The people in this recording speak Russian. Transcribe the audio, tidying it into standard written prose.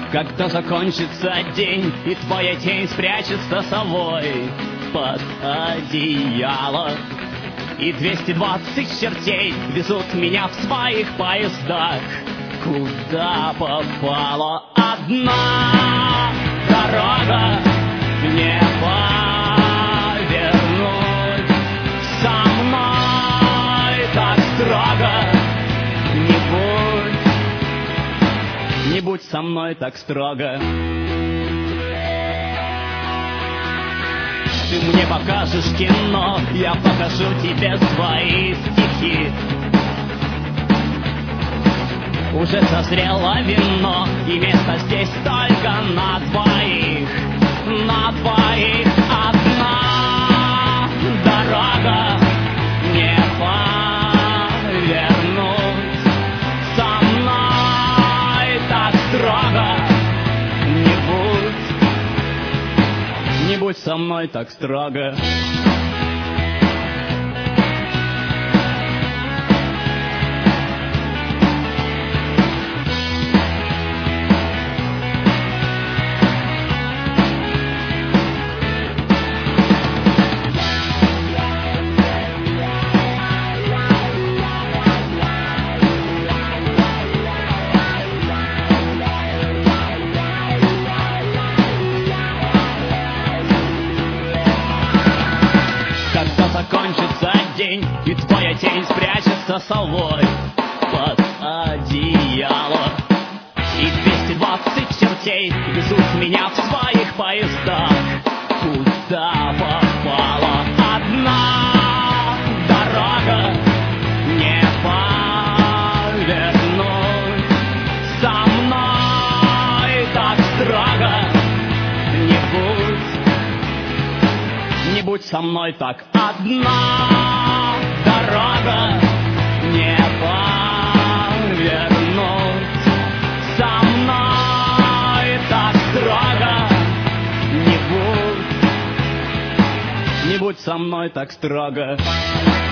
Когда закончится день, и твоя тень спрячется совой под одеяло, и 220 чертей везут меня в своих поездах, куда попало. Одна дорога, не повернуть. Со мной так строго не будь со мной так строго. Ты мне покажешь кино, я покажу тебе свои стихи. Уже созрело вино, и место здесь только на двоих. На двоих. Одна дорога, не повернуть. Со мной так строго не будь со мной так строго. Когда закончится день, и твоя тень спрячется совой под одеяло, и 220 чертей везут меня в своих поездах, куда попало. Одна дорога, не повернуть. Со мной так строго не будь со мной так. Одна дорога, не повернуть. Со мной так строго не будь со мной так строго.